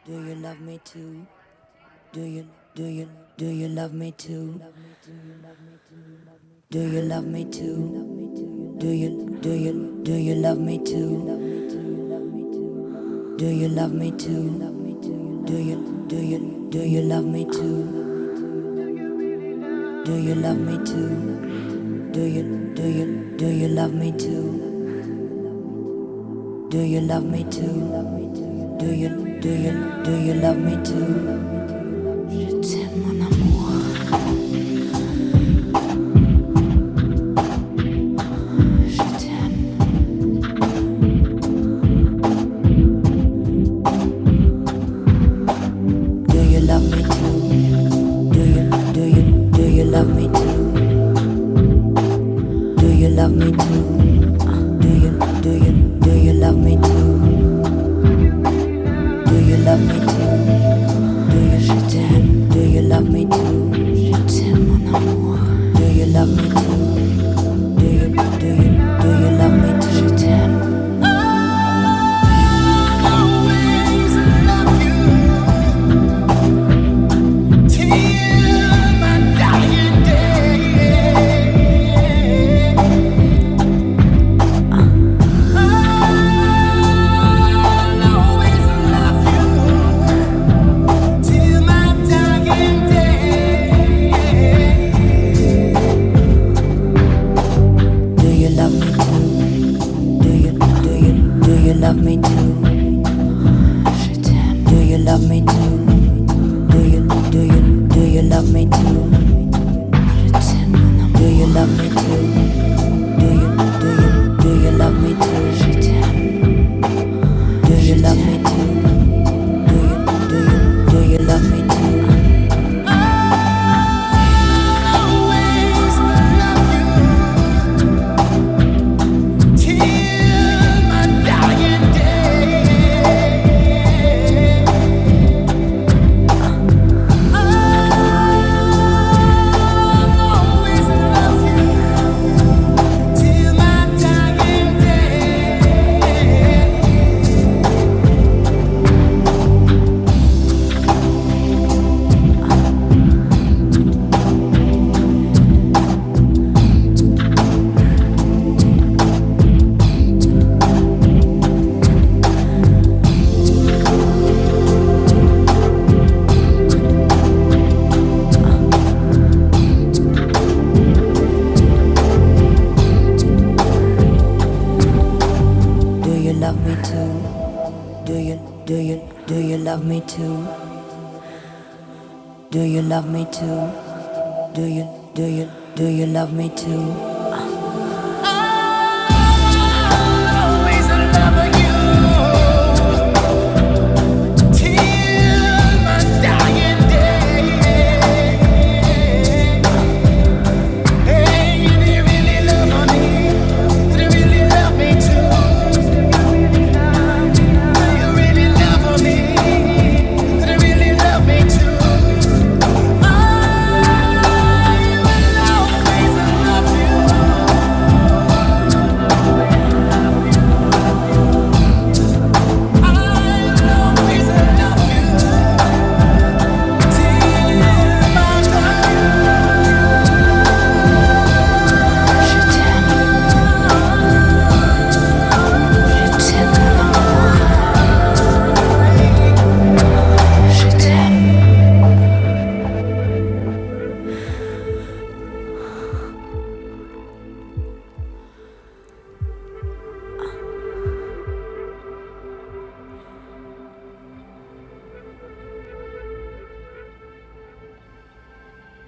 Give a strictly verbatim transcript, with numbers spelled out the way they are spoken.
Do you love me too? Do you, do you, do you love me too? Do you love me too? Do you, do you, do you love me too? Do you love me too? Do you, do you, do you love me too? Do you love me too? Do you, do you, do you love me too? Do you love me too? Do you, do you, do you love me too? Je t'aime mon amour. Je t'aime. Do you love me too? Do you, do you, do you love me too? Do you love me too? Do you, do you, do you love me too? Do you love me too? Do you, je t'aime. Do you love me too? Je t'aime mon amour. Do you love me too? Do you, do you, do you love me too? Je t'aime. Love me too. Je t'aime. Do you love me too? Do you, do you, do you love me too? Je t'aime mon amour. Do you love me too? Do you, do you, do you love me too? Je t'aime. Do you love me too? Do you, do you, do you love me too? Love me too? Do you, do you, do you love me too? Do you love me too? Do you, do you, do you love me too?